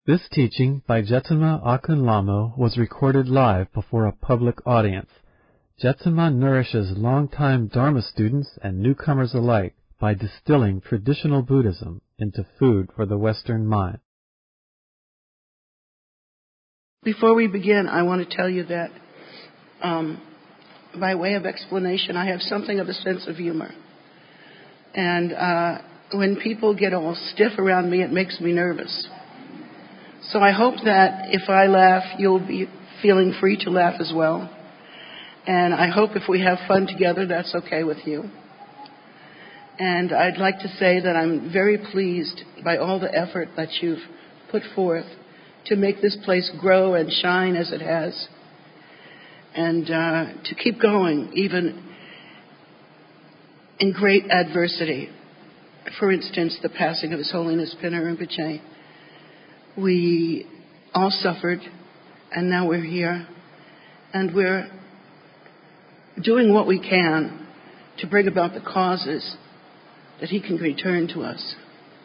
This teaching by Jetama Akun Lamo was recorded live before a public audience. Jetama nourishes longtime Dharma students and newcomers alike by distilling traditional Buddhism into food for the Western mind. Before we begin, I want to tell you that, by way of explanation, I have something of a sense of humor. And when people get all stiff around me, it makes me nervous. So I hope that if I laugh, you'll be feeling free to laugh as well. And I hope if we have fun together, that's okay with you. And I'd like to say that I'm very pleased by all the effort that you've put forth to make this place grow and shine as it has. And to keep going, even in great adversity. For instance, the passing of His Holiness Pinna Rinpoche. We all suffered, and now we're here, and we're doing what we can to bring about the causes that He can return to us.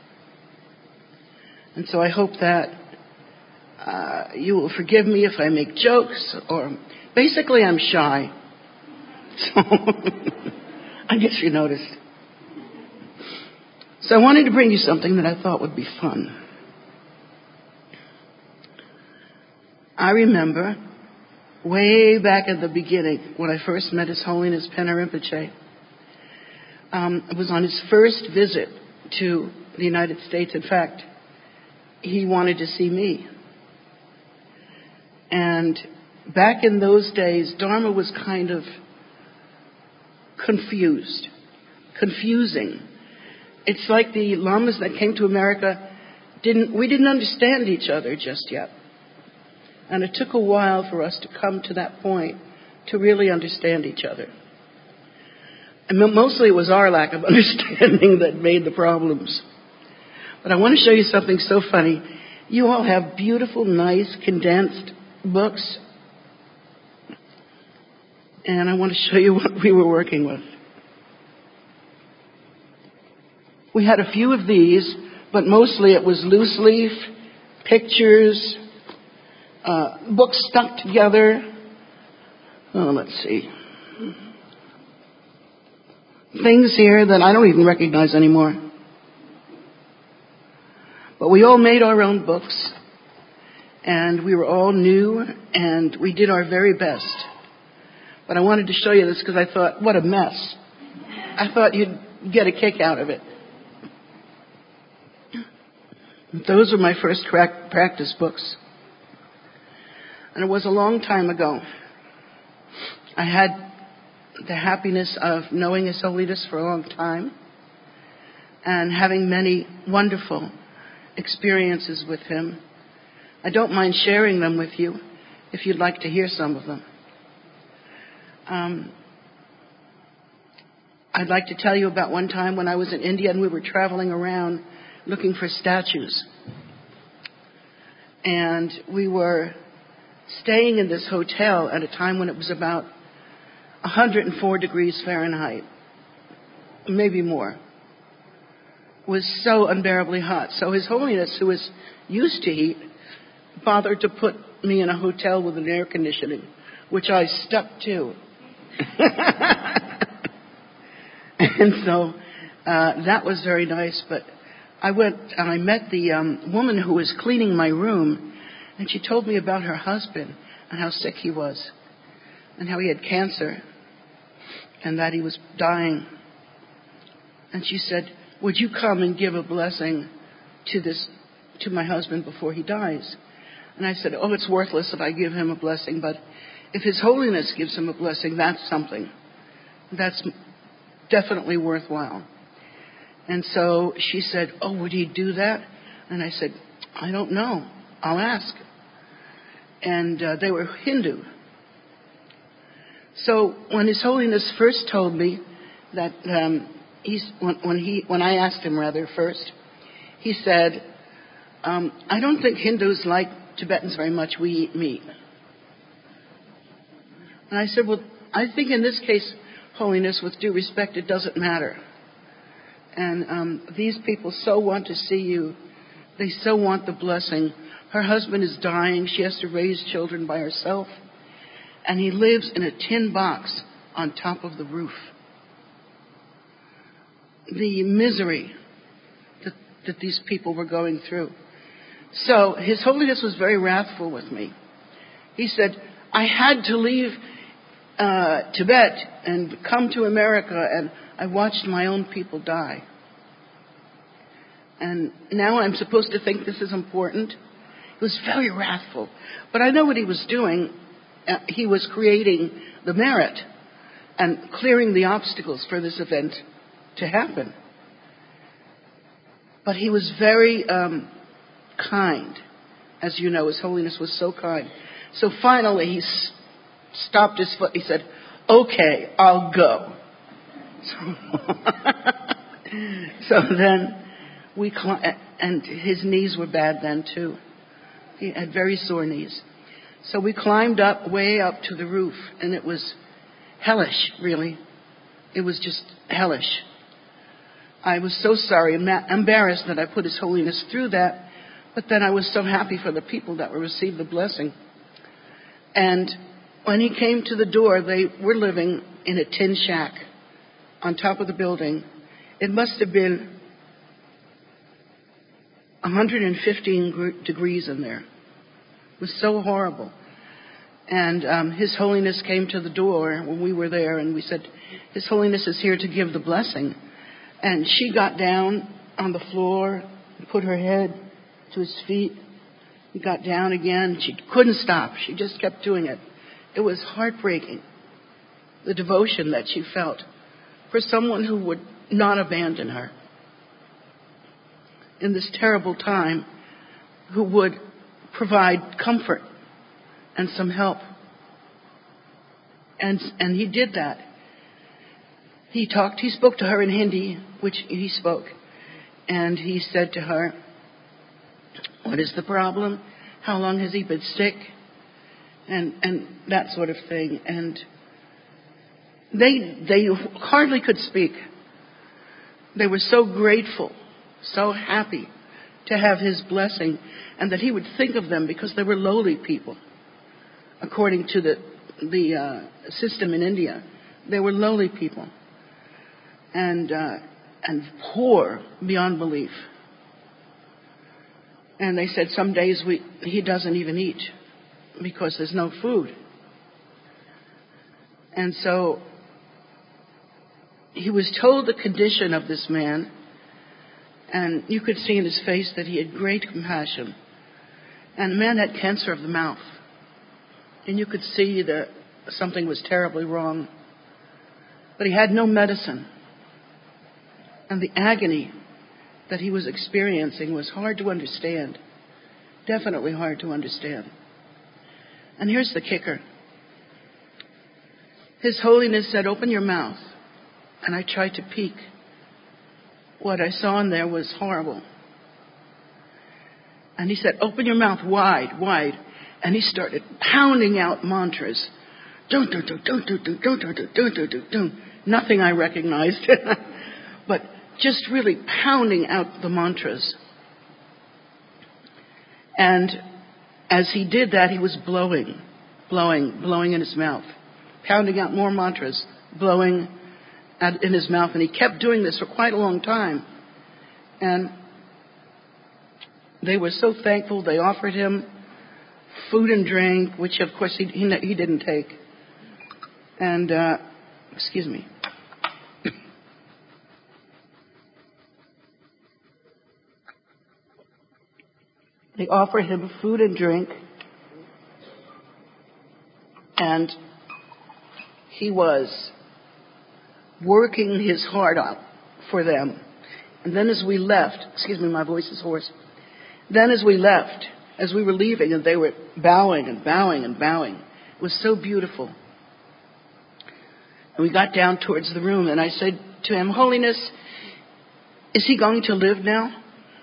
And so I hope that you will forgive me if I make jokes, or basically I'm shy. So I guess you noticed. So I wanted to bring you something that I thought would be fun. I remember way back at the beginning when I first met His Holiness Pinna Rinpoche. It was on his first visit to the United States. In fact, he wanted to see me. And back in those days, Dharma was kind of confusing. It's like the lamas that came to America we didn't understand each other just yet. And it took a while for us to come to that point to really understand each other. And mostly it was our lack of understanding that made the problems. But I want to show you something so funny. You all have beautiful, nice, condensed books. And I want to show you what we were working with. We had a few of these, but mostly it was loose leaf, pictures, books stuck together. Oh, let's see. Things here that I don't even recognize anymore. But we all made our own books. And we were all new, and we did our very best. But I wanted to show you this because I thought, what a mess. I thought you'd get a kick out of it. Those were my first practice books. And it was a long time ago. I had the happiness of knowing His Holiness for a long time and having many wonderful experiences with him. I don't mind sharing them with you if you'd like to hear some of them. I'd like to tell you about one time when I was in India and we were traveling around looking for statues. And we were staying in this hotel at a time when it was about 104 degrees Fahrenheit, maybe more. It was so unbearably hot. So His Holiness, who was used to heat, bothered to put me in a hotel with an air conditioning, which I stuck to. And so that was very nice. But I went and I met the woman who was cleaning my room, and she told me about her husband and how sick he was and how he had cancer and that he was dying. And she said, would you come and give a blessing to my husband before he dies? And I said, oh, it's worthless if I give him a blessing, but if His Holiness gives him a blessing, that's something. That's definitely worthwhile. And so she said, oh, would he do that? And I said, I don't know. I'll ask. And they were Hindu. So when His Holiness first told me that when I asked him first, he said, I don't think Hindus like Tibetans very much. We eat meat. And I said, well, I think in this case, Holiness, with due respect, it doesn't matter. And these people so want to see you. They so want the blessing Her husband is dying. She has to raise children by herself. And he lives in a tin box on top of the roof. The misery that these people were going through. So His Holiness was very wrathful with me. He said, I had to leave Tibet and come to America, and I watched my own people die. And now I'm supposed to think this is important. He was very wrathful. But I know what he was doing. He was creating the merit and clearing the obstacles for this event to happen. But he was very kind. As you know, His Holiness was so kind. So finally he stopped his foot. He said, okay, I'll go. So then and his knees were bad then too. He had very sore knees. So we climbed up, way up to the roof, and it was hellish, really. It was just hellish. I was so sorry, embarrassed that I put His Holiness through that, but then I was so happy for the people that would receive the blessing. And when he came to the door, they were living in a tin shack on top of the building. It must have been 115 degrees in there. It was so horrible. And His Holiness came to the door when we were there, and we said, His Holiness is here to give the blessing. And she got down on the floor and put her head to his feet. He got down again. She couldn't stop. She just kept doing it. It was heartbreaking, the devotion that she felt for someone who would not abandon her in this terrible time, who would provide comfort and some help. And he did that. He spoke to her in Hindi, which he spoke. And he said to her, what is the problem? How long has he been sick? And that sort of thing. And they hardly could speak. They were so grateful, so happy to have his blessing, and that he would think of them because they were lowly people. According to the system in India, they were lowly people and poor beyond belief. And they said some days he doesn't even eat because there's no food. And so he was told the condition of this man, and you could see in his face that he had great compassion. And the man had cancer of the mouth. And you could see that something was terribly wrong. But he had no medicine. And the agony that he was experiencing was hard to understand. Definitely hard to understand. And here's the kicker. His Holiness said, open your mouth. And I tried to peek. What I saw in there was horrible. And he said, open your mouth wide, wide. And he started pounding out mantras. Dun, dun, dun, dun, dun, dun, dun, dun, dun, dun, dun, dun. Nothing I recognized. But just really pounding out the mantras. And as he did that, he was blowing in his mouth. Pounding out more mantras, blowing in his mouth. And he kept doing this for quite a long time. And they were so thankful. They offered him food and drink, which of course he didn't take. And, excuse me. They offered him food and drink. And he was working his heart out for them. And then as we left, excuse me, my voice is hoarse. Then as we left, as we were leaving, and they were bowing and bowing and bowing. It was so beautiful. And we got down towards the room, and I said to him, Holiness, is he going to live now?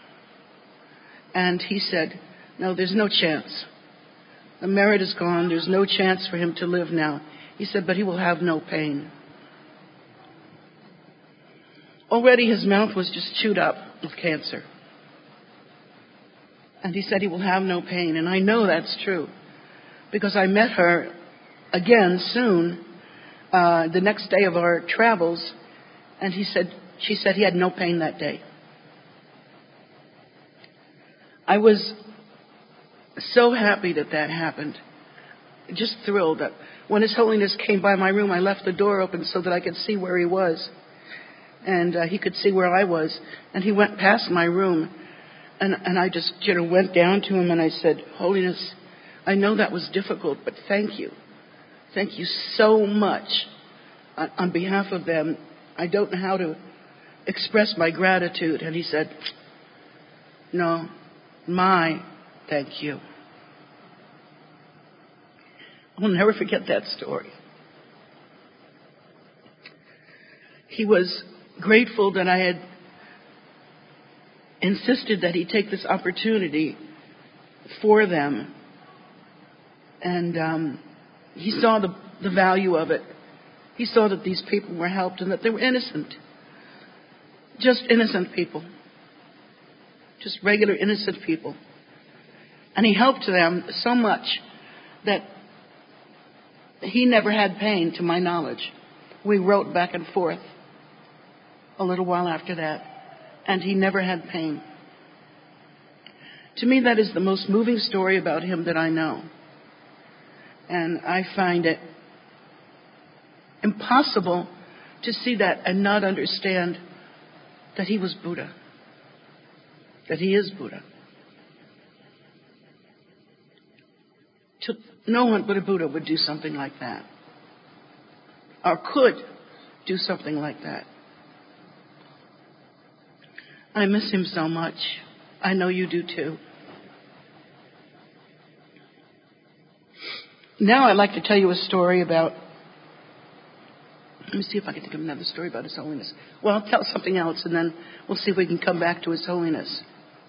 And he said, no, there's no chance. The merit is gone. There's no chance for him to live now. He said, but he will have no pain. Already his mouth was just chewed up with cancer. And he said he will have no pain. And I know that's true because I met her again soon, the next day of our travels, and she said he had no pain that day. I was so happy that happened. Just thrilled. When His Holiness came by my room, I left the door open so that I could see where he was. And he could see where I was. And he went past my room. And I just went down to him and I said, Holiness, I know that was difficult, but thank you. Thank you so much on behalf of them. I don't know how to express my gratitude. And he said, no, my thank you. I'll never forget that story. He was grateful that I had insisted that he take this opportunity for them. And he saw the value of it. He saw that these people were helped and that they were innocent. Just innocent people. Just regular innocent people. And he helped them so much that he never had pain, to my knowledge. We wrote back and forth a little while after that, and he never had pain. To me, that is the most moving story about him that I know. And I find it impossible to see that and not understand that he was Buddha. That he is Buddha. No one but a Buddha would do something like that. Or could do something like that. I miss him so much. I know you do too. Now I'd like to tell you a story about... Let me see if I can think of another story about His Holiness. Well, I'll tell something else and then we'll see if we can come back to His Holiness.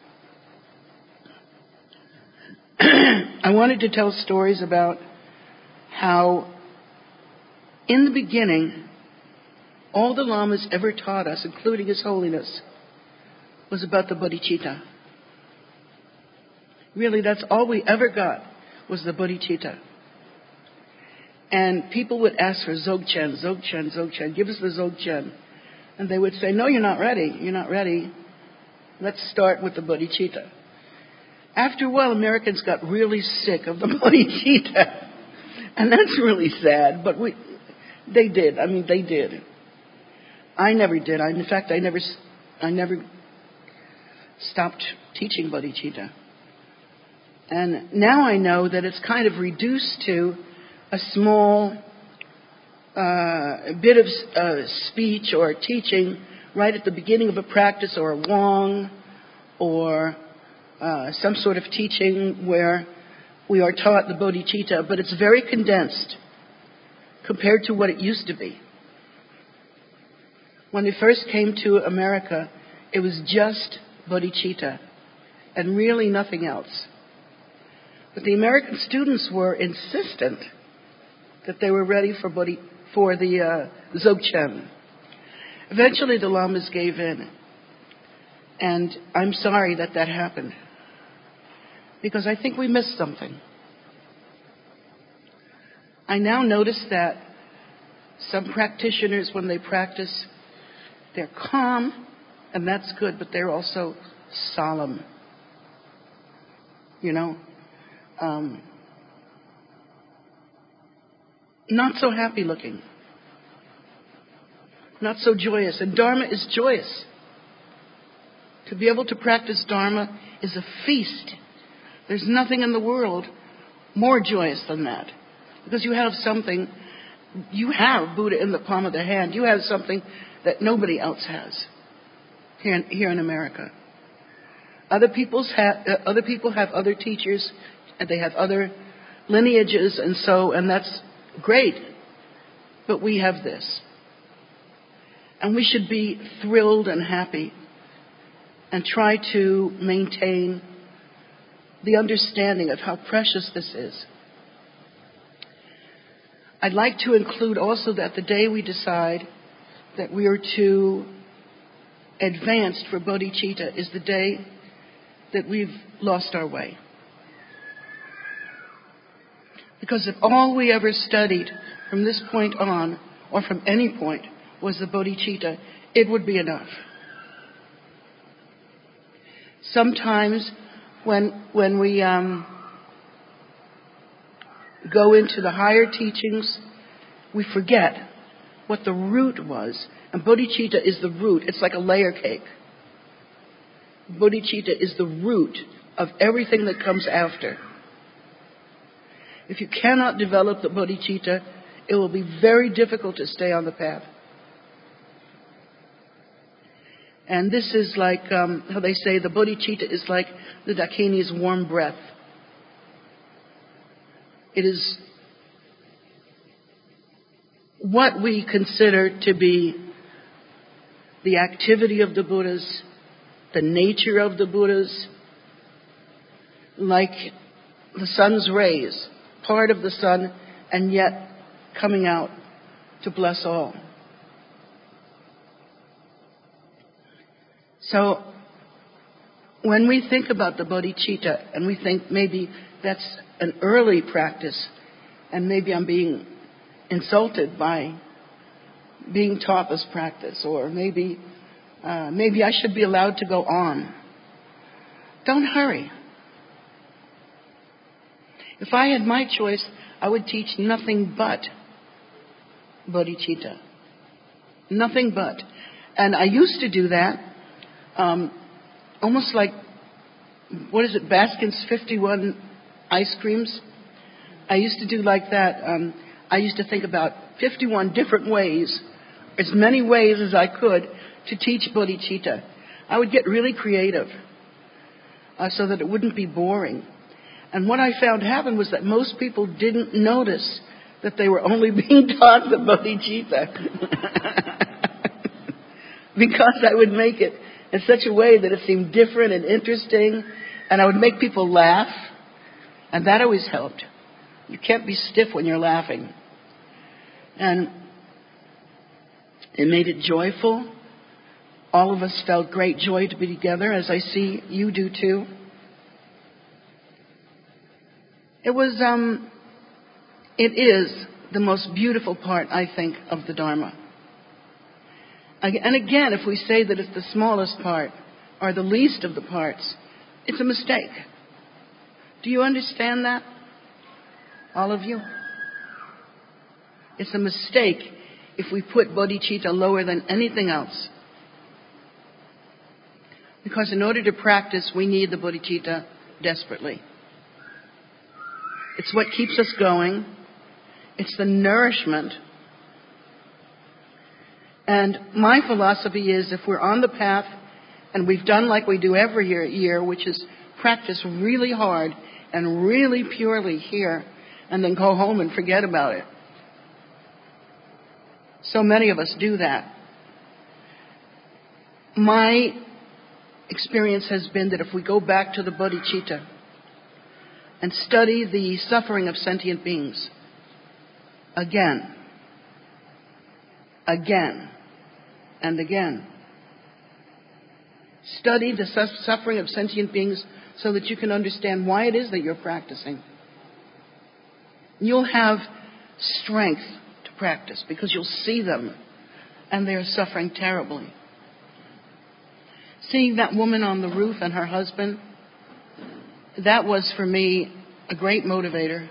I wanted to tell stories about how in the beginning, all the Lamas ever taught us, including His Holiness, was about the bodhicitta. Really, that's all we ever got was the bodhicitta. And people would ask for Dzogchen, Dzogchen, Dzogchen. Give us the Dzogchen. And they would say, no, you're not ready. You're not ready. Let's start with the bodhicitta. After a while, Americans got really sick of the bodhicitta. And that's really sad, but they did. I mean, they did. I never did. In fact, I never stopped teaching bodhicitta. And now I know that it's kind of reduced to a small bit of speech or teaching right at the beginning of a practice or a wong or some sort of teaching where we are taught the bodhicitta, but it's very condensed compared to what it used to be. When we first came to America, it was just bodhicitta and really nothing else. But the American students were insistent that they were ready for the Dzogchen. Eventually the Lamas gave in. And I'm sorry that happened. Because I think we missed something. I now notice that some practitioners, when they practice, they're calm, and that's good, but they're also solemn. You know? Not so happy looking. Not so joyous. And Dharma is joyous. To be able to practice Dharma is a feast. There's nothing in the world more joyous than that. Because you have something, you have Buddha in the palm of the hand. You have something that nobody else has here in America. Other people have other teachers, and they have other lineages, and that's great. But we have this. And we should be thrilled and happy and try to maintain the understanding of how precious this is. I'd like to include also that the day we decide that we are too advanced for bodhicitta is the day that we've lost our way. Because if all we ever studied from this point on, or from any point, was the bodhicitta, it would be enough. Sometimes when we go into the higher teachings, we forget what the root was. And bodhicitta is the root. It's like a layer cake. Bodhicitta is the root of everything that comes after. If you cannot develop the bodhicitta, it will be very difficult to stay on the path. And this is like how they say the bodhicitta is like the Dakini's warm breath. It is what we consider to be the activity of the Buddhas, the nature of the Buddhas, like the sun's rays, part of the sun, and yet coming out to bless all. So when we think about the bodhicitta, and we think maybe that's an early practice, and maybe I'm being insulted by being taught this practice, or maybe I should be allowed to go on. Don't hurry. If I had my choice, I would teach nothing but bodhicitta. Nothing but. And I used to do that, almost like, Baskin's 51 ice creams? I used to do like that. I used to think about 51 different ways, as many ways as I could, to teach bodhicitta. I would get really creative so that it wouldn't be boring. And what I found happened was that most people didn't notice that they were only being taught the bodhicitta. Because I would make it in such a way that it seemed different and interesting, and I would make people laugh, and that always helped. You can't be stiff when you're laughing. And it made it joyful. All of us felt great joy to be together, as I see you do too. It is the most beautiful part, I think, of the Dharma. And again, if we say that it's the smallest part, or the least of the parts, it's a mistake. Do you understand that? All of you? It's a mistake if we put bodhicitta lower than anything else. Because in order to practice, we need the bodhicitta desperately. It's what keeps us going. It's the nourishment. And my philosophy is, if we're on the path and we've done like we do every year, which is practice really hard and really purely here, and then go home and forget about it. So many of us do that. My experience has been that if we go back to the bodhicitta and study the suffering of sentient beings again, and again, study the suffering of sentient beings so that you can understand why it is that you're practicing. You'll have strength to practice because you'll see them and they're suffering terribly. Seeing that woman on the roof and her husband, that was for me a great motivator.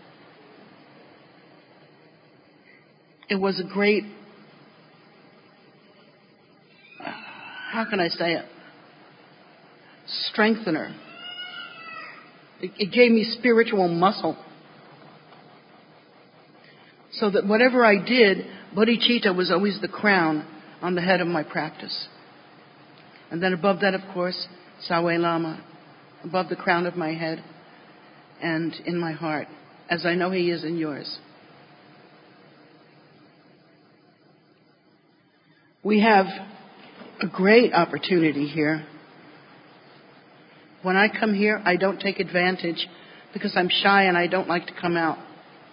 It was a great, how can I say it? Strengthener. It gave me spiritual muscle. So that whatever I did, bodhicitta was always the crown on the head of my practice. And then above that, of course, Sawe Lama, above the crown of my head and in my heart, as I know he is in yours. We have a great opportunity here. When I come here, I don't take advantage because I'm shy and I don't like to come out.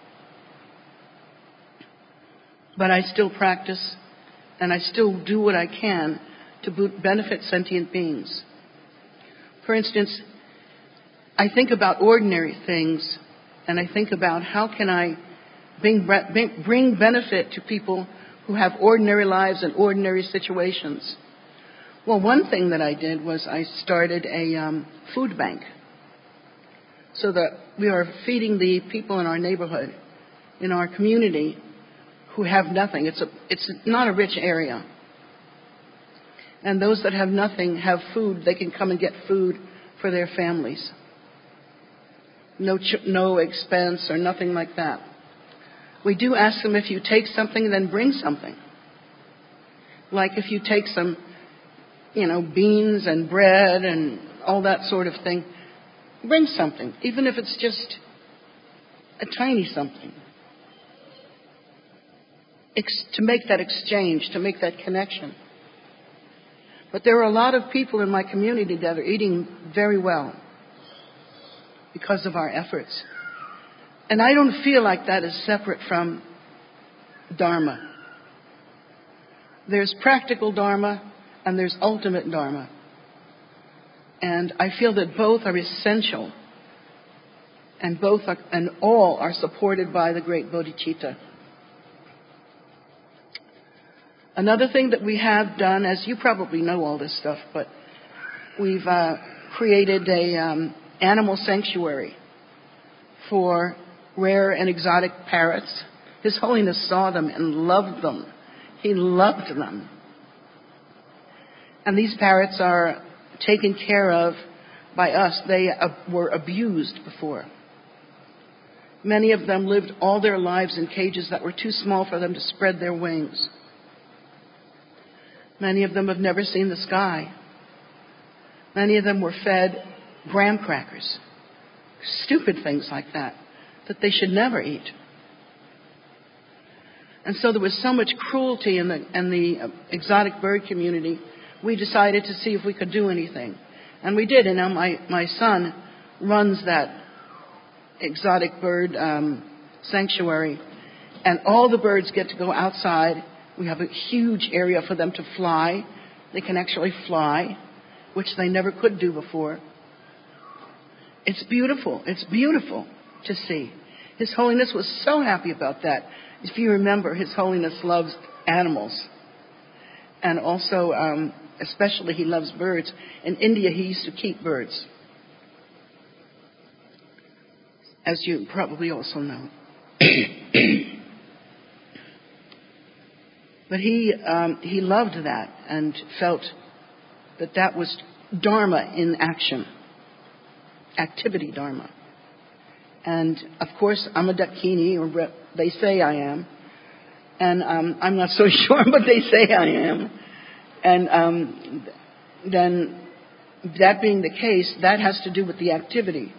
But I still practice and I still do what I can to benefit sentient beings. For instance, I think about ordinary things, and I think about how can I bring benefit to people who have ordinary lives and ordinary situations. Well, one thing that I did was I started a food bank so that we are feeding the people in our neighborhood, in our community, who have nothing. It's not a rich area. And those that have nothing have food. They can come and get food for their families. No expense or nothing like that. We do ask them, if you take something, then bring something. Like if you take some, beans and bread and all that sort of thing, bring something, even if it's just a tiny something. To make that exchange, to make that connection. But there are a lot of people in my community that are eating very well because of our efforts. And I don't feel like that is separate from Dharma. There's practical Dharma and there's ultimate Dharma. And I feel that both are essential, and all are supported by the great bodhicitta. Another thing that we have done, as you probably know all this stuff, but we've created a animal sanctuary for rare and exotic parrots. His Holiness saw them and loved them. He loved them. And these parrots are taken care of by us. They were abused before. Many of them lived all their lives in cages that were too small for them to spread their wings. Many of them have never seen the sky. Many of them were fed graham crackers. Stupid things like that they should never eat. And so there was so much cruelty in the exotic bird community, we decided to see if we could do anything. And we did. And now my son runs that exotic bird sanctuary. And all the birds get to go outside. We have a huge area for them to fly. They can actually fly, which they never could do before. It's beautiful. It's beautiful to see. His Holiness was so happy about that. If you remember, His Holiness loves animals. And also, especially he loves birds. In India, he used to keep birds, as you probably also know. But he loved that and felt that was Dharma in action, activity Dharma. And of course, I'm a Dakini, or they say I am, and I'm not so sure, but they say I am. And then, that being the case, that has to do with the activity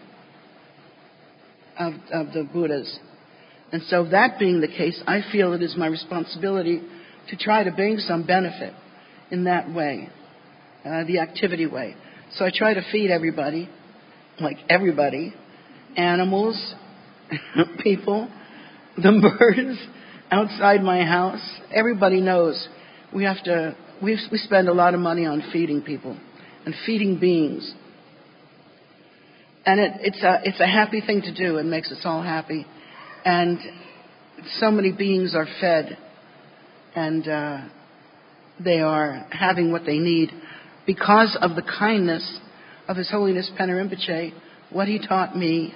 of the Buddhas. And so, that being the case, I feel it is my responsibility to try to bring some benefit in that way, the activity way. So I try to feed everybody, animals, people, the birds outside my house. Everybody knows we spend a lot of money on feeding people and feeding beings. And it's a happy thing to do. It makes us all happy. And so many beings are fed, and they are having what they need because of the kindness of His Holiness Pena Rinpoche, what he taught me,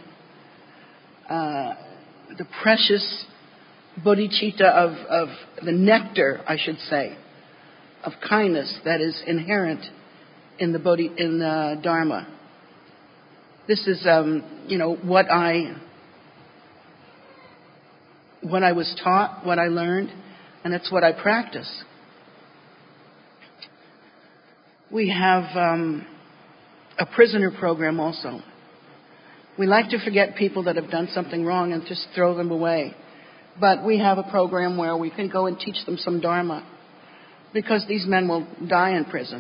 the precious bodhicitta of the nectar, I should say, of kindness that is inherent in the Dharma. This is, what I was taught, what I learned, and it's what I practice. We have a prisoner program also. We like to forget people that have done something wrong and just throw them away. But we have a program where we can go and teach them some Dharma, because these men will die in prison.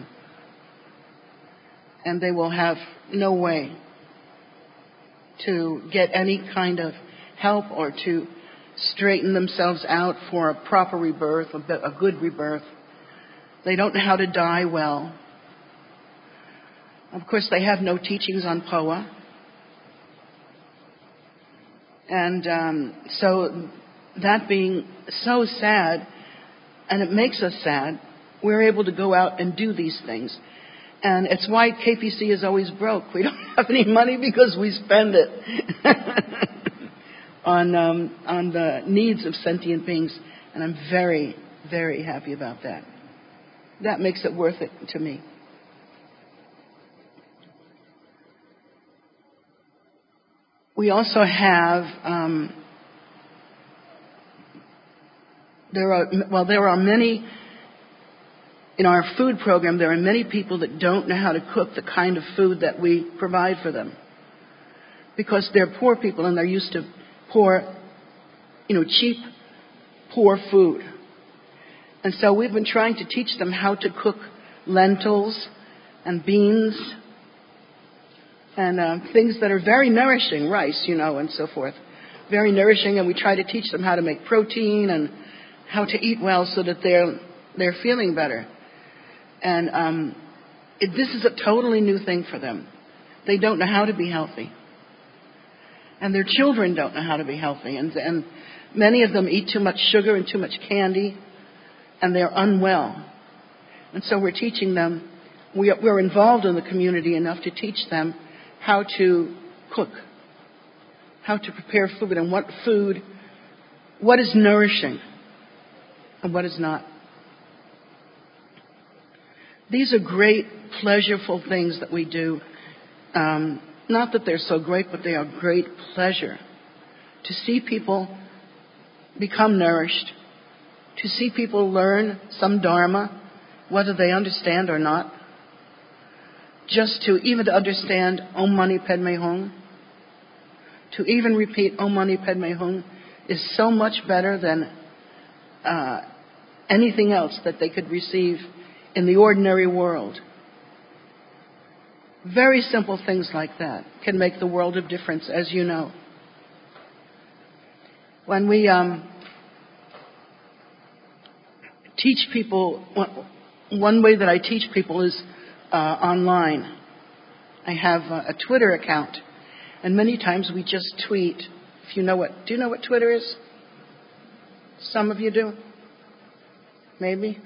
And they will have no way to get any kind of help or to straighten themselves out for a proper rebirth, a good rebirth. They don't know how to die well. Of course, they have no teachings on POA. And so that being so sad, and it makes us sad, we're able to go out and do these things. And it's why KPC is always broke. We don't have any money because we spend it on the needs of sentient beings. And I'm very, very happy about that. That makes it worth it to me. We also have, there are many, in our food program, there are many people that don't know how to cook the kind of food that we provide for them. Because they're poor people and they're used to poor, cheap, poor food. And so we've been trying to teach them how to cook lentils and beans and things that are very nourishing, rice, and so forth. Very nourishing, and we try to teach them how to make protein and how to eat well so that they're feeling better. And this is a totally new thing for them. They don't know how to be healthy. And their children don't know how to be healthy. And many of them eat too much sugar and too much candy, and they're unwell. And so we're teaching them, we're involved in the community enough to teach them how to cook, how to prepare food, and what is nourishing and what is not. These are great, pleasureful things that we do. Not that they're so great, but they are great pleasure. To see people become nourished, to see people learn some Dharma, whether they understand or not. Just to even understand Om Mani Padme Hum, to even repeat Om Mani Padme Hum is so much better than anything else that they could receive in the ordinary world. Very simple things like that can make the world of difference, as you know. When we teach people, one way that I teach people is online. I have a Twitter account, and many times we just tweet. Do you know what Twitter is? Some of you do? Maybe?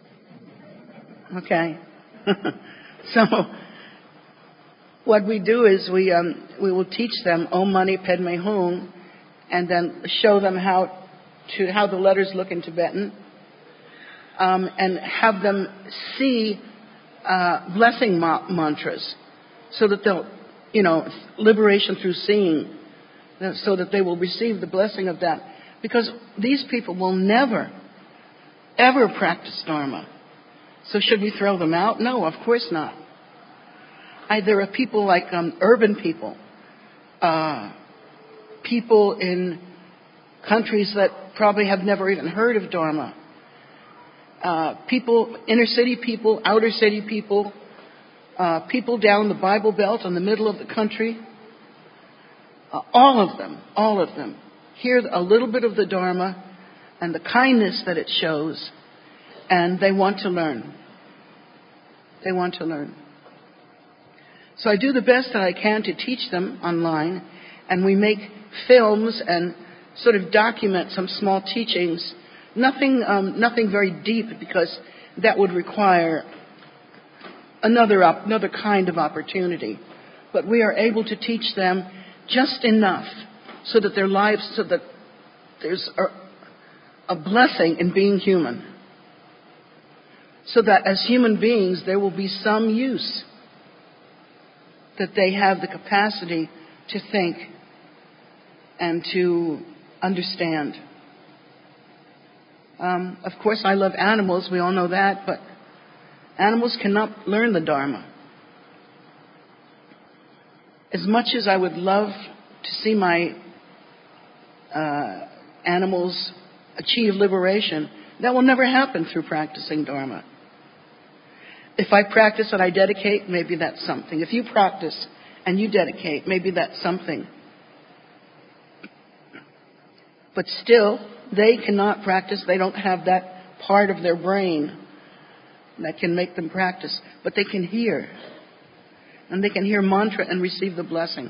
Okay. So what we do is we will teach them Om Mani Padme Hum, and then show them how the letters look in Tibetan, and have them see blessing mantras, so that they'll, liberation through seeing, so that they will receive the blessing of that. Because these people will never, ever practice Dharma. So should we throw them out? No, of course not. There are people like urban people, people in countries that probably have never even heard of Dharma. People, inner city people, outer city people, people down the Bible Belt in the middle of the country. All of them hear a little bit of the Dharma and the kindness that it shows, and they want to learn. They want to learn. So I do the best that I can to teach them online, and we make films and sort of document some small teachings. Nothing very deep, because that would require another kind of opportunity. But we are able to teach them just enough so that their lives, so that there's a blessing in being human. So that as human beings, there will be some use. That they have the capacity to think and to understand. Of course, I love animals. We all know that. But animals cannot learn the Dharma. As much as I would love to see my animals achieve liberation, that will never happen through practicing Dharma. If I practice and I dedicate, maybe that's something. If you practice and you dedicate, maybe that's something. But still, they cannot practice. They don't have that part of their brain that can make them practice. But they can hear. and they can hear mantra and receive the blessing.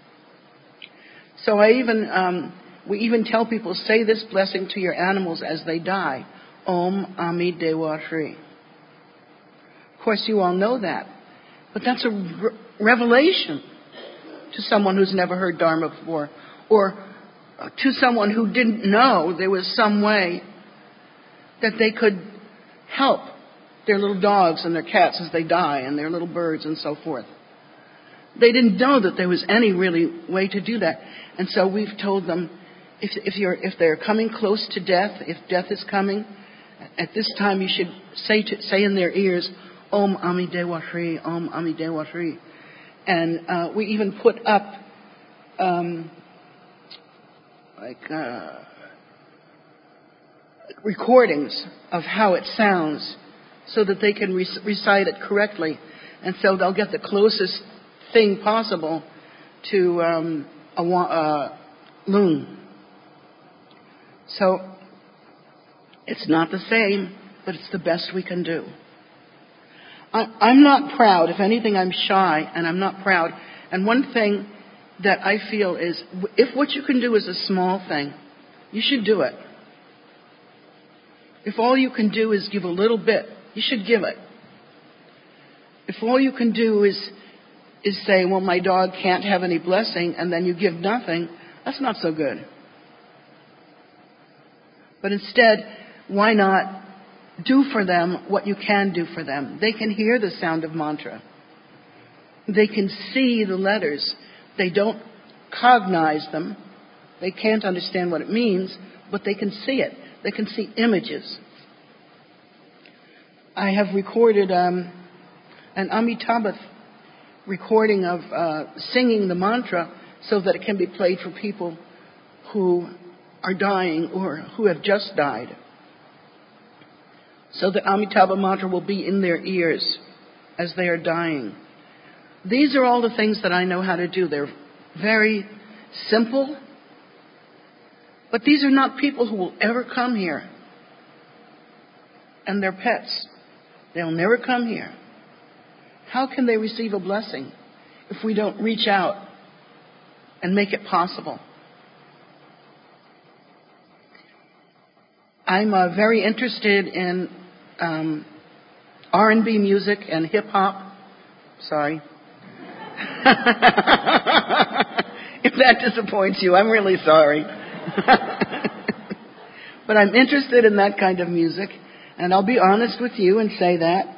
So we even tell people, say this blessing to your animals as they die. Om Ami Dewa Shri. Of course, you all know that. But that's a revelation to someone who's never heard Dharma before. Or to someone who didn't know there was some way that they could help their little dogs and their cats as they die, and their little birds and so forth. They didn't know that there was any really way to do that. And so we've told them, if they're coming close to death, if death is coming, at this time you should say in their ears, Om Ami Dewa Shri, Om Ami Dewa Shri. And we even put up recordings of how it sounds so that they can recite it correctly. And so they'll get the closest thing possible to a loon. So it's not the same, but it's the best we can do. I'm not proud. If anything, I'm shy, and I'm not proud. And one thing that I feel is, if what you can do is a small thing, you should do it. If all you can do is give a little bit, you should give it. If all you can do is say, well, my dog can't have any blessing, and then you give nothing, that's not so good. But instead, why not do for them what you can do for them? They can hear the sound of mantra. They can see the letters. They don't cognize them. They can't understand what it means, but they can see it. They can see images. I have recorded an Amitabha recording of singing the mantra so that it can be played for people who are dying or who have just died. So the Amitabha mantra will be in their ears as they are dying. These are all the things that I know how to do. They're very simple, but these are not people who will ever come here. And their pets, they'll never come here. How can they receive a blessing if we don't reach out and make it possible? I'm very interested in R&B music and hip-hop. Sorry. If that disappoints you, I'm really sorry. But I'm interested in that kind of music, and I'll be honest with you and say that.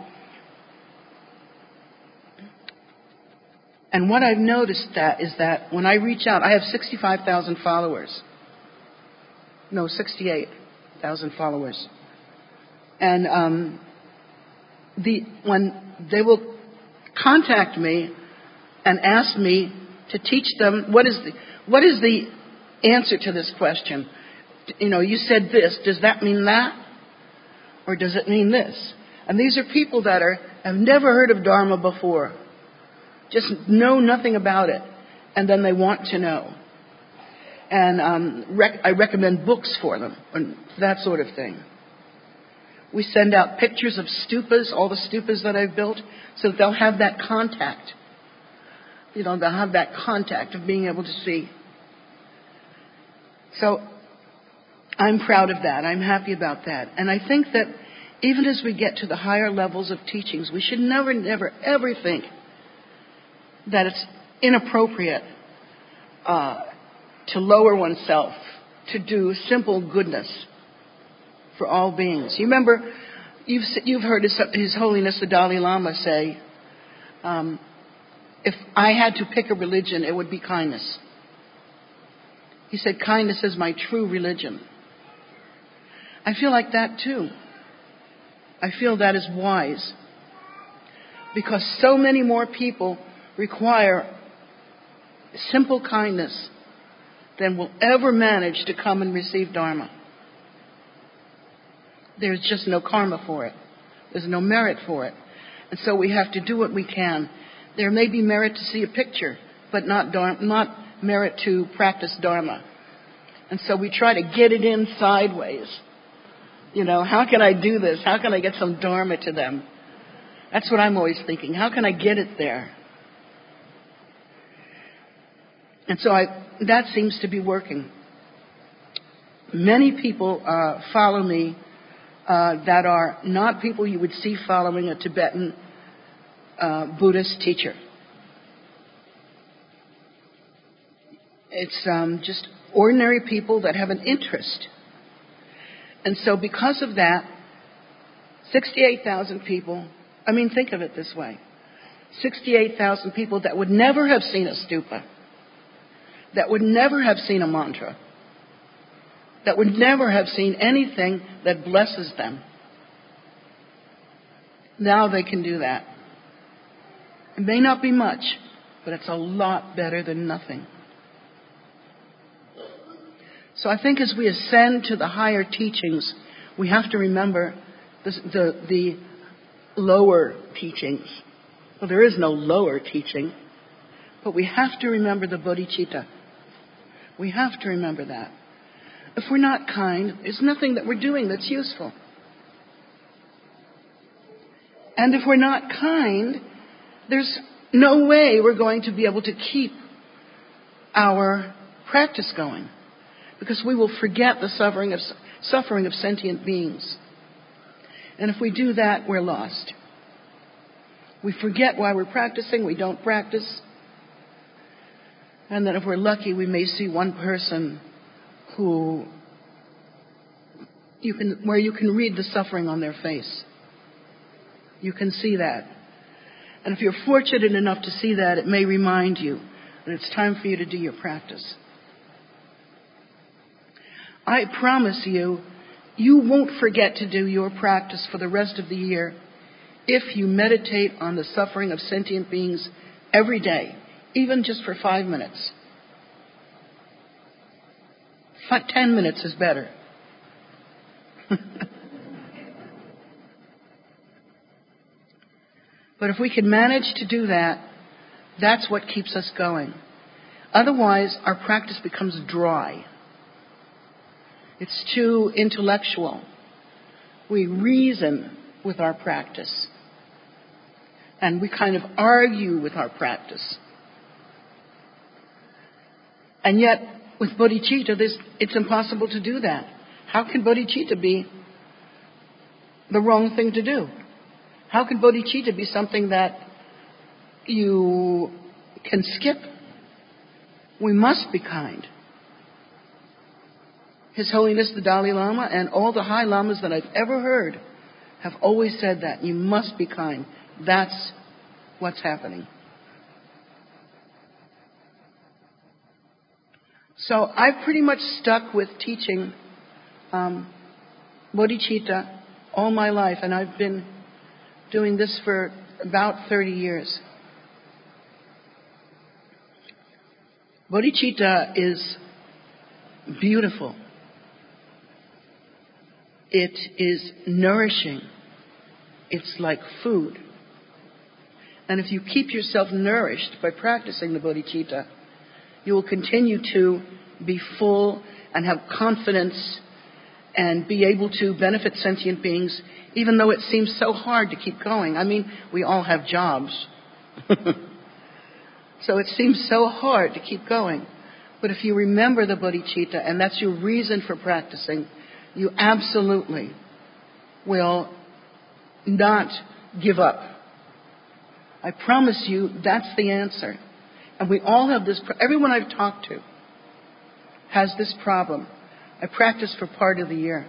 And what I've noticed is that when I reach out, I have 65,000 followers. No, 68,000 followers. And when they will contact me and ask me to teach them, what is the answer to this question? You know, you said this. Does that mean that? Or does it mean this? And these are people that have never heard of Dharma before. Just know nothing about it. And then they want to know. And I recommend books for them, and that sort of thing. We send out pictures of stupas, all the stupas that I've built, so that they'll have that contact. You know, they'll have that contact of being able to see. So I'm proud of that. I'm happy about that. And I think that even as we get to the higher levels of teachings, we should never, never, ever think that it's inappropriate to lower oneself, to do simple goodness for all beings. You remember, you've heard His Holiness the Dalai Lama say, if I had to pick a religion, it would be kindness. He said, kindness is my true religion. I feel like that too. I feel that is wise. Because so many more people require simple kindness than will ever manage to come and receive Dharma. There's just no karma for it. There's no merit for it. And so we have to do what we can. There may be merit to see a picture, but not merit to practice Dharma. And so we try to get it in sideways. You know, how can I do this? How can I get some Dharma to them? That's what I'm always thinking. How can I get it there? And so that seems to be working. Many people follow me that are not people you would see following a Tibetan Buddhist teacher. It's just ordinary people that have an interest. And so because of that, 68,000 people, think of it this way. 68,000 people that would never have seen a stupa, that would never have seen a mantra, that would never have seen anything that blesses them. Now they can do that. It may not be much, but it's a lot better than nothing. So I think as we ascend to the higher teachings, we have to remember the lower teachings. Well, there is no lower teaching, but we have to remember the bodhicitta. We have to remember that. If we're not kind, there's nothing that we're doing that's useful. And if we're not kind, there's no way we're going to be able to keep our practice going, because we will forget the suffering of sentient beings. And if we do that, we're lost. We forget why we're practicing, we don't practice. And then if we're lucky, we may see one person where you can read the suffering on their face. You can see that. And if you're fortunate enough to see that, it may remind you that it's time for you to do your practice. I promise you, you won't forget to do your practice for the rest of the year if you meditate on the suffering of sentient beings every day, even just for 5 minutes. 10 minutes is better. But if we can manage to do that, that's what keeps us going. Otherwise, our practice becomes dry. It's too intellectual. We reason with our practice. And we kind of argue with our practice. And yet, with bodhicitta, it's impossible to do that. How can bodhicitta be the wrong thing to do? How can bodhicitta be something that you can skip? We must be kind. His Holiness the Dalai Lama and all the high lamas that I've ever heard have always said that. You must be kind. That's what's happening. So I've pretty much stuck with teaching bodhicitta all my life, and I've been doing this for about 30 years. Bodhicitta is beautiful. It is nourishing. It's like food. And if you keep yourself nourished by practicing the bodhicitta, you will continue to be full and have confidence and be able to benefit sentient beings, even though it seems so hard to keep going. We all have jobs. So it seems so hard to keep going. But if you remember the bodhicitta, and that's your reason for practicing, you absolutely will not give up. I promise you, that's the answer. And we all have this, everyone I've talked to has this problem. I practice for part of the year.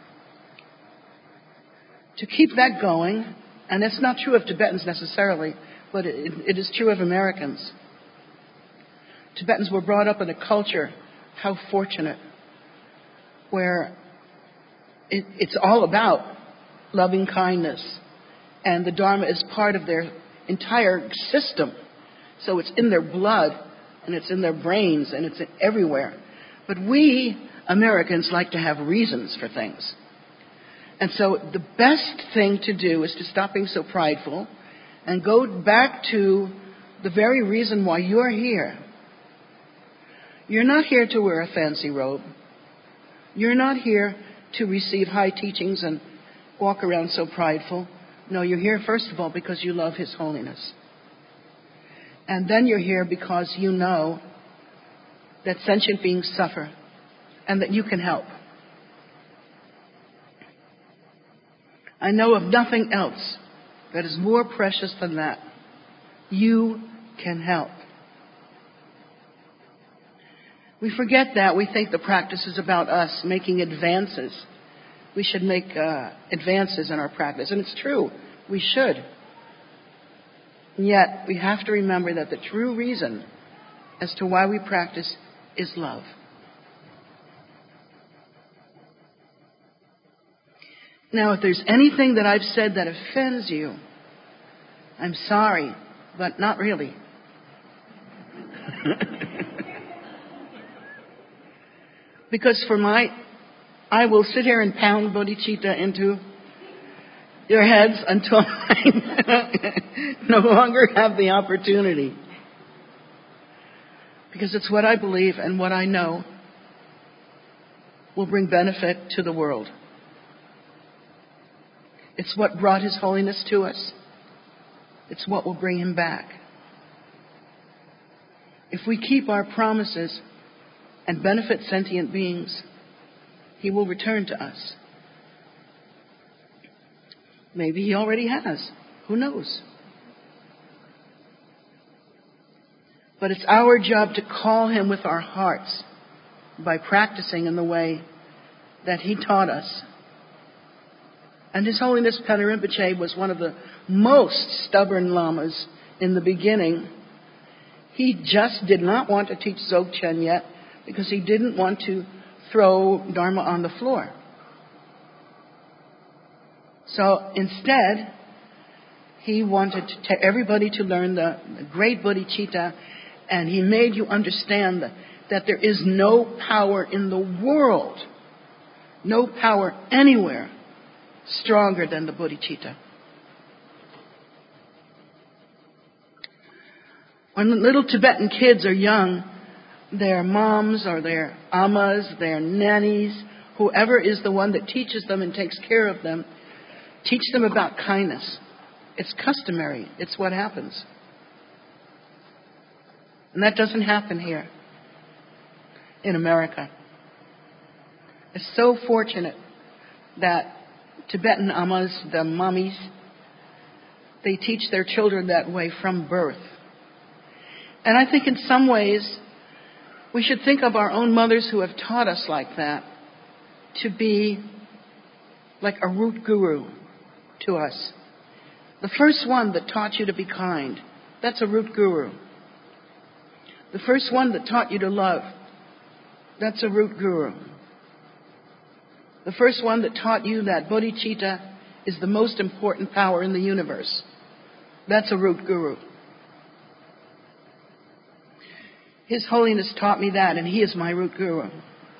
To keep that going, and it's not true of Tibetans necessarily, but it is true of Americans. Tibetans were brought up in a culture, how fortunate, where it's all about loving kindness. And the Dharma is part of their entire system. So it's in their blood, and it's in their brains, and it's everywhere. But we Americans like to have reasons for things. And so the best thing to do is to stop being so prideful and go back to the very reason why you're here. You're not here to wear a fancy robe. You're not here to receive high teachings and walk around so prideful. No, you're here first of all because you love His Holiness. And then you're here because you know that sentient beings suffer and that you can help. I know of nothing else that is more precious than that. You can help. We forget that. We think the practice is about us making advances. We should make advances in our practice. And it's true. We should. And yet, we have to remember that the true reason as to why we practice is love. Now, if there's anything that I've said that offends you, I'm sorry, but not really. Because I will sit here and pound bodhicitta into your heads until I no longer have the opportunity. Because it's what I believe and what I know will bring benefit to the world. It's what brought His Holiness to us. It's what will bring Him back. If we keep our promises and benefit sentient beings, He will return to us. Maybe He already has. Who knows? But it's our job to call Him with our hearts by practicing in the way that He taught us. And His Holiness Pena Rinpoche was one of the most stubborn lamas in the beginning. He just did not want to teach Dzogchen yet because he didn't want to throw Dharma on the floor. So instead, he wanted everybody to learn the great bodhicitta, and he made you understand that there is no power in the world, no power anywhere stronger than the bodhicitta. When little Tibetan kids are young, their moms or their ammas, their nannies, whoever is the one that teaches them and takes care of them, teach them about kindness. It's customary. It's what happens. And that doesn't happen here in America. It's so fortunate that Tibetan ammas, the mommies, they teach their children that way from birth. And I think in some ways, we should think of our own mothers who have taught us like that to be like a root guru to us. The first one that taught you to be kind, that's a root guru. The first one that taught you to love, that's a root guru. The first one that taught you that bodhicitta is the most important power in the universe, that's a root guru. His Holiness taught me that, and he is my root guru.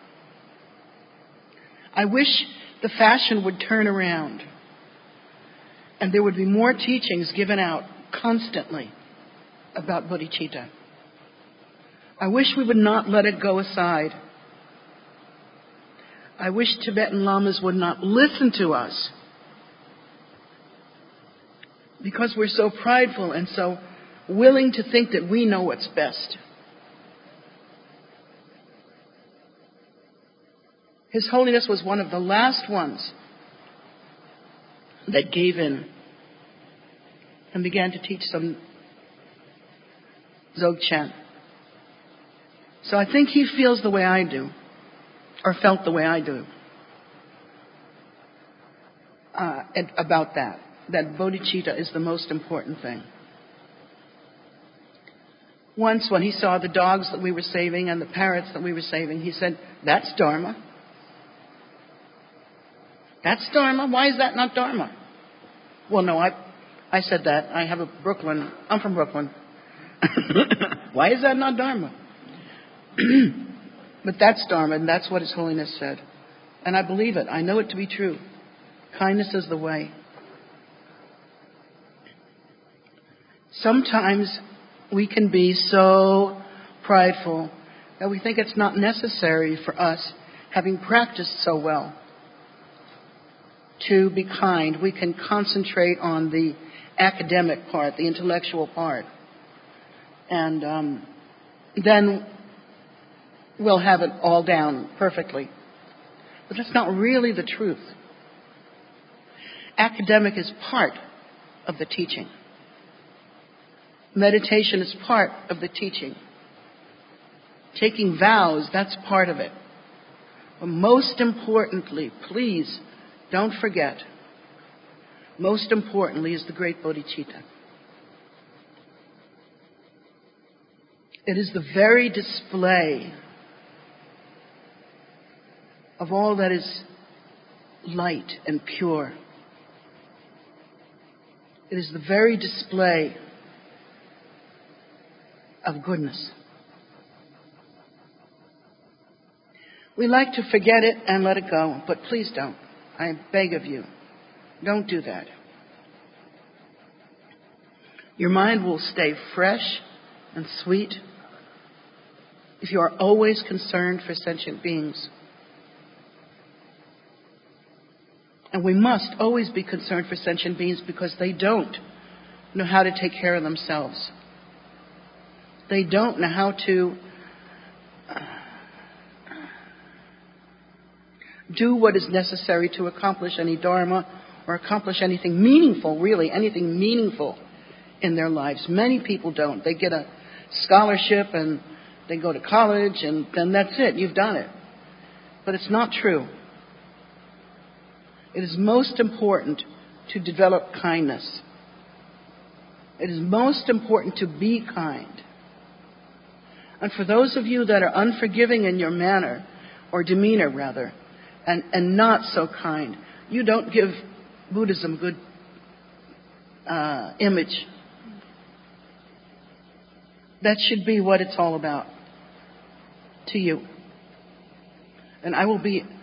I wish the fashion would turn around and there would be more teachings given out constantly about bodhicitta. I wish we would not let it go aside. I wish Tibetan lamas would not listen to us because we're so prideful and so willing to think that we know what's best. His Holiness was one of the last ones that gave in and began to teach some Dzogchen. So I think he feels the way I do, or felt the way I do, about that bodhicitta is the most important thing. Once when he saw the dogs that we were saving and the parrots that we were saving, he said, "That's Dharma. That's Dharma. Why is that not Dharma?" Well, no, I said that. I'm from Brooklyn. Why is that not Dharma? But that's Dharma, and that's what His Holiness said. And I believe it. I know it to be true. Kindness is the way. Sometimes we can be so prideful that we think it's not necessary for us, having practiced so well, to be kind. We can concentrate on the academic part, the intellectual part. And then will have it all down perfectly. But that's not really the truth. Academic is part of the teaching. Meditation is part of the teaching. Taking vows, that's part of it. But most importantly, please don't forget, most importantly is the great bodhicitta. It is the very display of all that is light and pure. It is the very display of goodness. We like to forget it and let it go, but please don't. I beg of you, don't do that. Your mind will stay fresh and sweet if you are always concerned for sentient beings. And we must always be concerned for sentient beings because they don't know how to take care of themselves. They don't know how to do what is necessary to accomplish any dharma or accomplish anything meaningful, really, anything meaningful in their lives. Many people don't. They get a scholarship and they go to college and then that's it. You've done it. But it's not true. It is most important to develop kindness. It is most important to be kind. And for those of you that are unforgiving in your manner, or demeanor rather, and not so kind, you don't give Buddhism good image. That should be what it's all about to you. And I will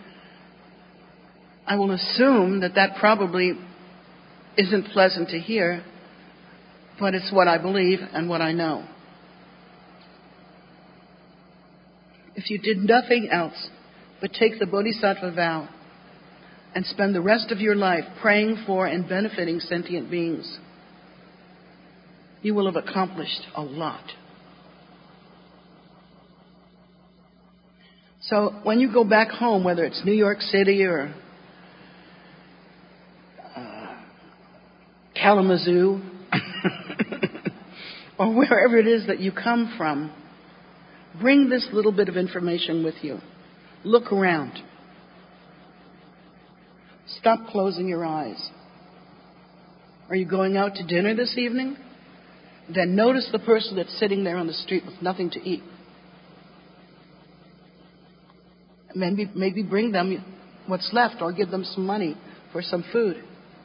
assume that probably isn't pleasant to hear, but it's what I believe and what I know. If you did nothing else but take the Bodhisattva vow and spend the rest of your life praying for and benefiting sentient beings, you will have accomplished a lot. So when you go back home, whether it's New York City or Kalamazoo or wherever it is that you come from, bring this little bit of information with you. Look around. Stop closing your eyes. Are you going out to dinner this evening? Then notice the person that's sitting there on the street with nothing to eat. Maybe bring them what's left or give them some money for some food.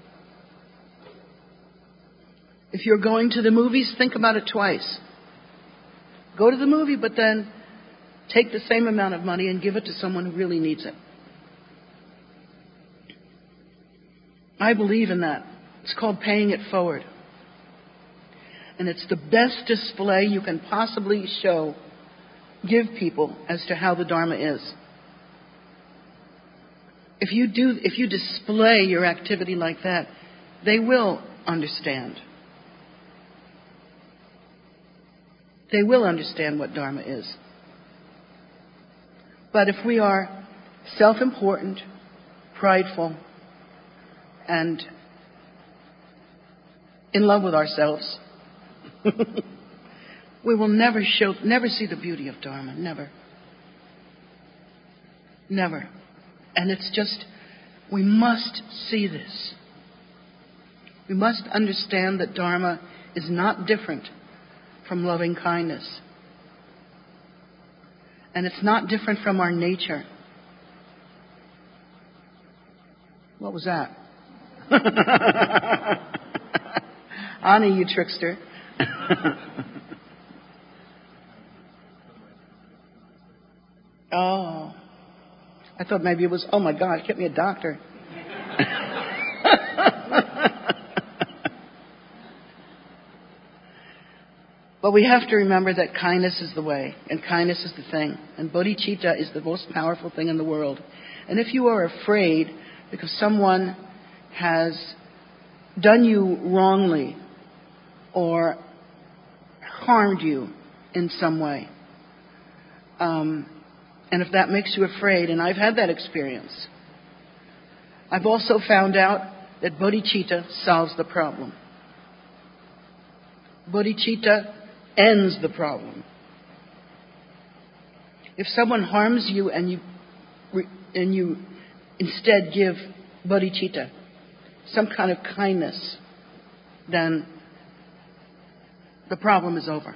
If you're going to the movies, think about it twice. Go to the movie, but then take the same amount of money and give it to someone who really needs it. I believe in that. It's called paying it forward. And it's the best display you can possibly give people as to how the Dharma is. If you display your activity like that, they will understand. They will understand what Dharma is. But if we are self-important, prideful, and in love with ourselves, we will never see the beauty of Dharma. Never. Never. And it's just, we must see this. We must understand that Dharma is not different from loving kindness. And it's not different from our nature. What was that? Ani, you trickster. Oh. I thought maybe it was, oh my God, get me a doctor. But we have to remember that kindness is the way, and kindness is the thing, and bodhicitta is the most powerful thing in the world. And if you are afraid because someone has done you wrongly or harmed you in some way, And if that makes you afraid, and I've had that experience, I've also found out that bodhicitta solves the problem. Bodhicitta ends the problem. If someone harms you and you instead give bodhicitta, some kind of kindness, then the problem is over.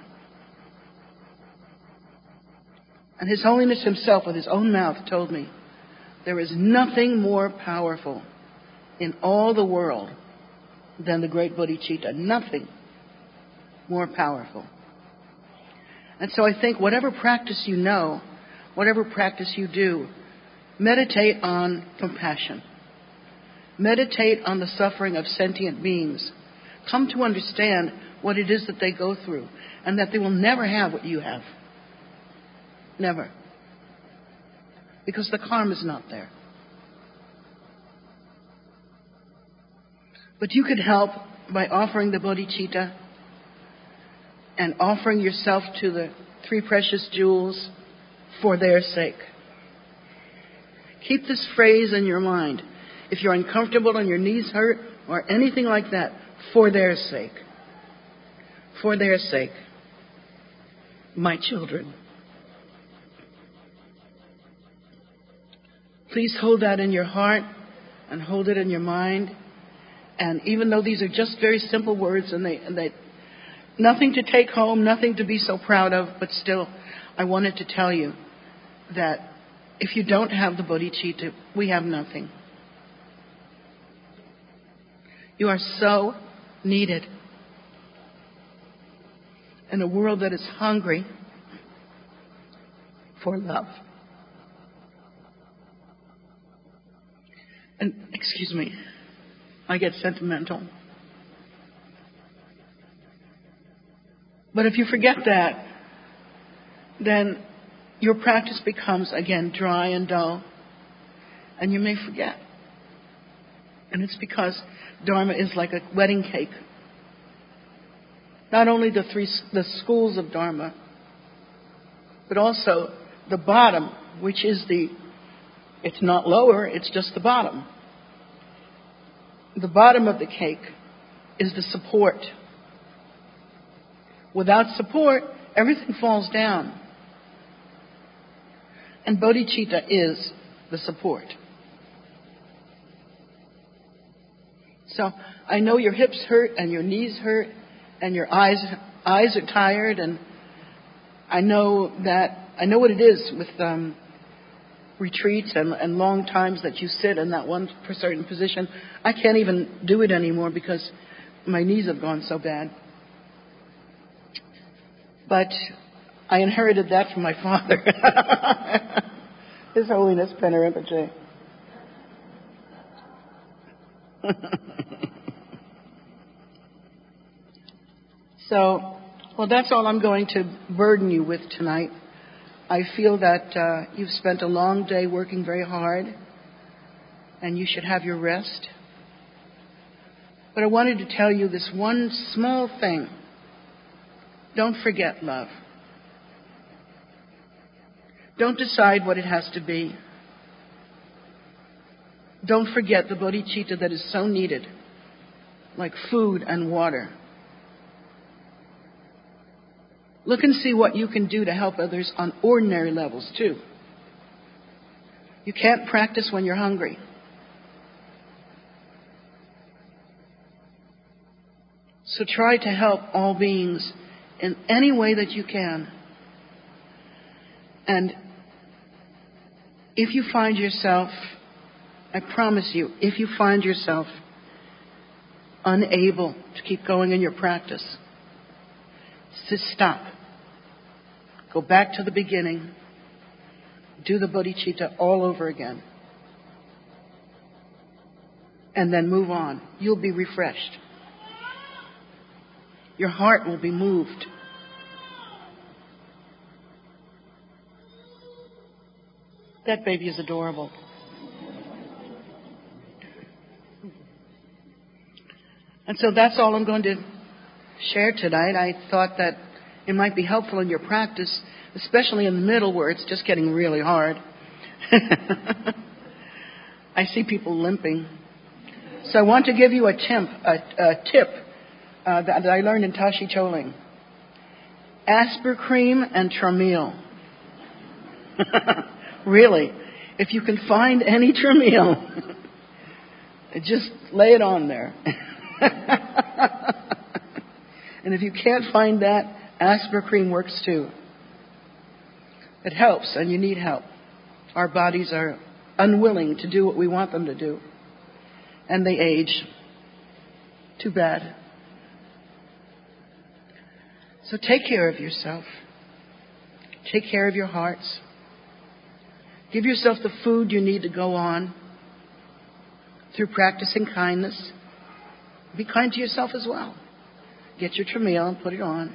And His Holiness Himself, with His own mouth, told me, there is nothing more powerful in all the world than the great bodhicitta. Nothing more powerful. And so I think whatever practice you know, whatever practice you do, meditate on compassion. Meditate on the suffering of sentient beings. Come to understand what it is that they go through, and that they will never have what you have. Never. Because the karma is not there. But you could help by offering the bodhicitta and offering yourself to the three precious jewels for their sake. Keep this phrase in your mind. If you're uncomfortable and your knees hurt or anything like that, for their sake. For their sake. My children. Please hold that in your heart and hold it in your mind. And even though these are just very simple words and they nothing to take home, nothing to be so proud of, but still I wanted to tell you that if you don't have the bodhicitta, we have nothing. You are so needed in a world that is hungry for love. And, excuse me, I get sentimental. But if you forget that, then your practice becomes, again, dry and dull, and you may forget. And it's because Dharma is like a wedding cake. Not only the schools of Dharma, but also the bottom, which is it's not lower, it's just the bottom. The bottom of the cake is the support. Without support, everything falls down. And bodhicitta is the support. So I know your hips hurt and your knees hurt and your eyes are tired, and I know what it is with retreats and long times that you sit in that one certain position. I can't even do it anymore because my knees have gone so bad. But I inherited that from my father. His Holiness Penna Rinpoche. So, well, that's all I'm going to burden you with tonight. I feel that you've spent a long day working very hard, and you should have your rest. But I wanted to tell you this one small thing. Don't forget love. Don't decide what it has to be. Don't forget the bodhicitta that is so needed, like food and water. Look and see what you can do to help others on ordinary levels, too. You can't practice when you're hungry. So try to help all beings in any way that you can. And if you find yourself, I promise you, if you find yourself unable to keep going in your practice, just stop. Go back to the beginning. Do the bodhicitta all over again. And then move on. You'll be refreshed. Your heart will be moved. That baby is adorable. And so that's all I'm going to share tonight. I thought that it might be helpful in your practice especially in the middle where it's just getting really hard. I see people limping. So I want to give you a tip that I learned in Tashi Choling. Aspercreme and Tramil. Really, if you can find any Tramil, just lay it on there. And if you can't find that, Aspercreme works too. It helps, and you need help. Our bodies are unwilling to do what we want them to do. And they age. Too bad. So take care of yourself. Take care of your hearts. Give yourself the food you need to go on through practicing kindness. Be kind to yourself as well. Get your Tramil and put it on.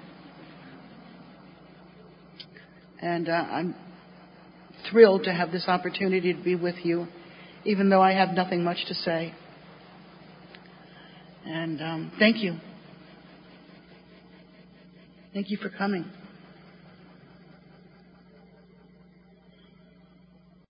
And I'm thrilled to have this opportunity to be with you, even though I have nothing much to say. And thank you. Thank you for coming.